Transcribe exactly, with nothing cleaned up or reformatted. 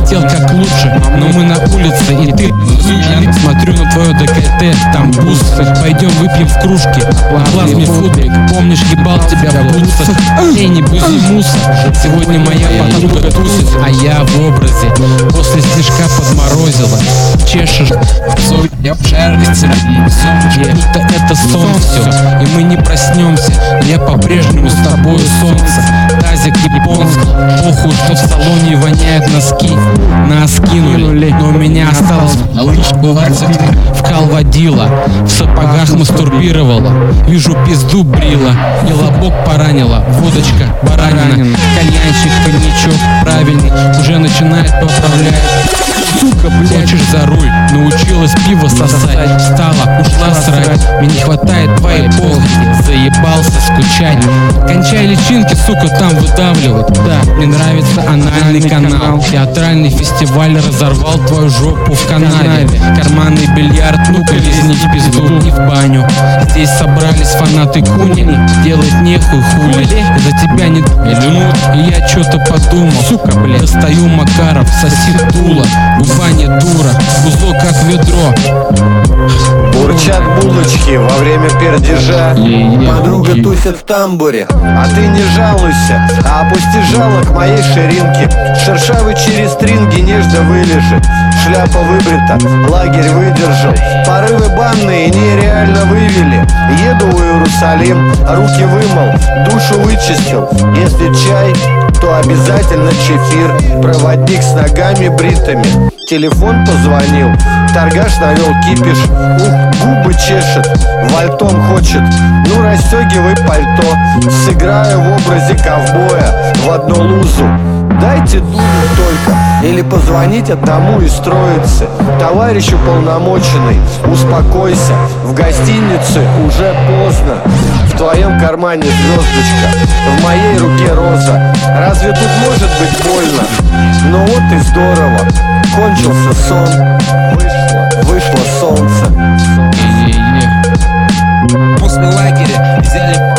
хотел как лучше, но мы на улице, и ты смотрю на твое декольте, там бусы. Пойдем выпьем в кружке, плазме футбик. Помнишь, ебал тебя в бутсах? Эй, не бузи муса. Сегодня моя подруга тусит, а я в образе. После снежка подморозила. Чешешь, я жарится, будто это сон все. И мы не проснемся, я по-прежнему с тобою солнце. Тазик японский, похуй, что в салоне воняют носки. Нас кинули, но у меня осталось вкал водила. В сапогах мастурбировала, вижу пизду брила, и лобок поранила. Водочка, баранина, кальянчик, коньячок правильный уже начинает поправлять. Сука, блядь, хочешь за руль, научилась пиво сосать. Встала, ушла срать, мне не хватает твоей похоти. Заебался скучать. Кончай личинки, сука, там выдавливать. Да, мне нравится анальный канал. Театральный фестиваль разорвал твою жопу в канаве. Карманный бильярд, ну-ка лизни в пизду, не в баню. Здесь собрались фанаты Куни, делать нехуй хули. За тебя не минут, и я что-то подумал. Сука, блядь, достаю Макаров, соси дуло. Губа не дура, узло как ведро. Бурчат булочки во время пердежа. Подруга тусит в тамбуре, а ты не жалуйся, а опусти жало к моей ширинке. Шершавый через стринги нежно вылежит. Шляпа выбрита, лагерь выдержал. Порывы банные нереально вывели. Еду в Иерусалим, руки вымыл, душу вычистил. Если чай, то обязательно чефир. Проводник с ногами бритыми. Телефон позвонил, торгаш навел кипиш. Ух, губы чешет, вальтом хочет. Ну расстегивай пальто. Сыграю в образе ковбоя в одну лузу. Дайте дулю только, или позвонить одному из троицы. Товарищ уполномоченный, успокойся. В гостинице уже поздно. В твоем кармане звездочка, в моей руке роза. Разве тут может быть больно? Ну вот и здорово. Кончился сон, вышло, вышло солнце. После лагеря взяли